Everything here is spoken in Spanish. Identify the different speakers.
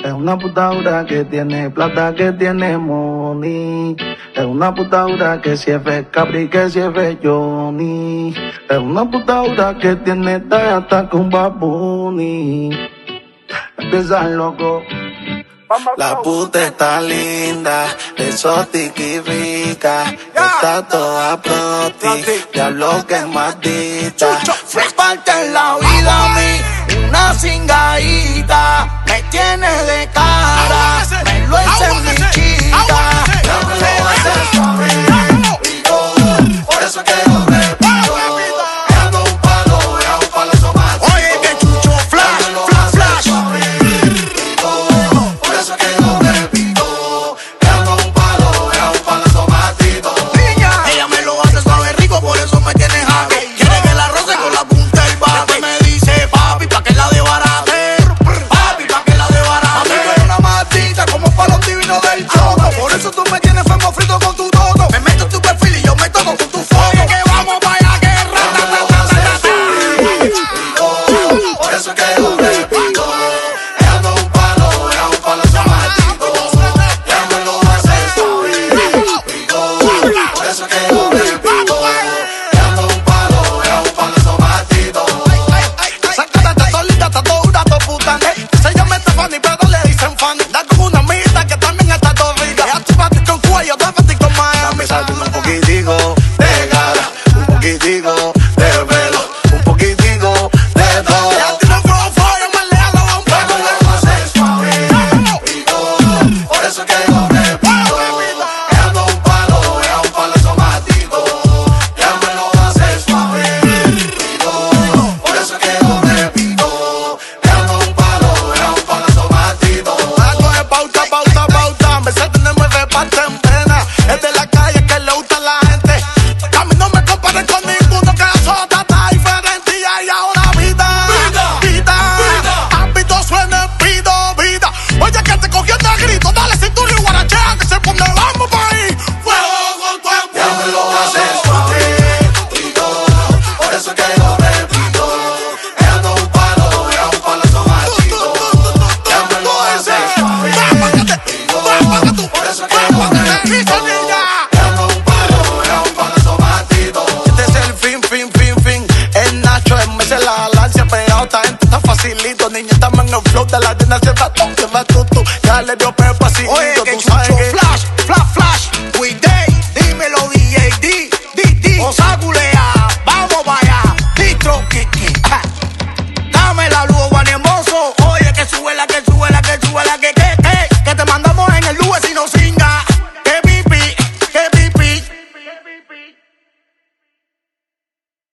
Speaker 1: Es una puta dura que tiene plata, que tiene money. Es una puta dura que si es Capri, que si es Johnny. Es una puta dura que tiene talla hasta con Bad Bunny. Empieza loco. La puta está linda, exótica y rica. Está toda proti, diablo que es maldita. Me parte en la vida a mí, una cingadita. Me tiene de cara, me lo hace mi chica. Ya me lo hace suave, por eso que lo repito. Ando un palo somático.
Speaker 2: Oye, que chucho, flash, flash, flash.
Speaker 1: Por eso que lo repito. Ando un palo somático.
Speaker 2: Ella me lo hace suave rico, por eso me tiene happy. Quiere que la roce con la punta del bate. Me dice papi, pa' que la desbarate. Papi, pa' que la desbarate. Tú eres una maldita como para los divinos del choco. Por eso tú me tienes fuego frito con tu todo. Me meto en tu perfil y yo me toco con tu foto. Oye, que vamos pa' allá, guerra.
Speaker 1: Por eso que lo repito. Ando un palo somático. Ya me lo hace suave. Por eso que lo repito. Ando un palo somático.
Speaker 2: Sácate, está solita, está todo dura, todo puta. Se llama Stephanie, pero le dicen fan. Da con una amiguita que también está todo rica. Ella tu bati con cuello, dos bati con Miami.
Speaker 1: Me salgo un poquitico de cara, un poquitico de pelo, un poquitico de todo.
Speaker 2: Ella tiene un flow fire, me le hago a un
Speaker 1: Ya me lo hace suave. Por eso que lo repito. Ando un palo somático. Ya me lo hace suave. Por eso que lo repito. Ando un palo somático.
Speaker 2: Algo de pauta, pauta, pauta. Me siento de mueve parte en pena. Es de la calle que le gusta a la gente. A mí no me comparen con ninguno, que la sota está diferente. Y hay ahora vida. Ámbito suena en vida. Oye, que te cogió de grito. Dale cintura y guarachea, que se pone vamos pa' ahí. Fuego con tu
Speaker 1: Ya me lo hace suave. Por eso que lo repito. Ando un palo somático. Ya me lo hace suave. Por eso que lo repito. Ando un palo somático.
Speaker 2: Este es el fin. El Nacho es me la lancia pegado. Esta gente está facilito. Niña, estamos en el flow de la llena. Se va tú. Ya le dio pepa así. Oye,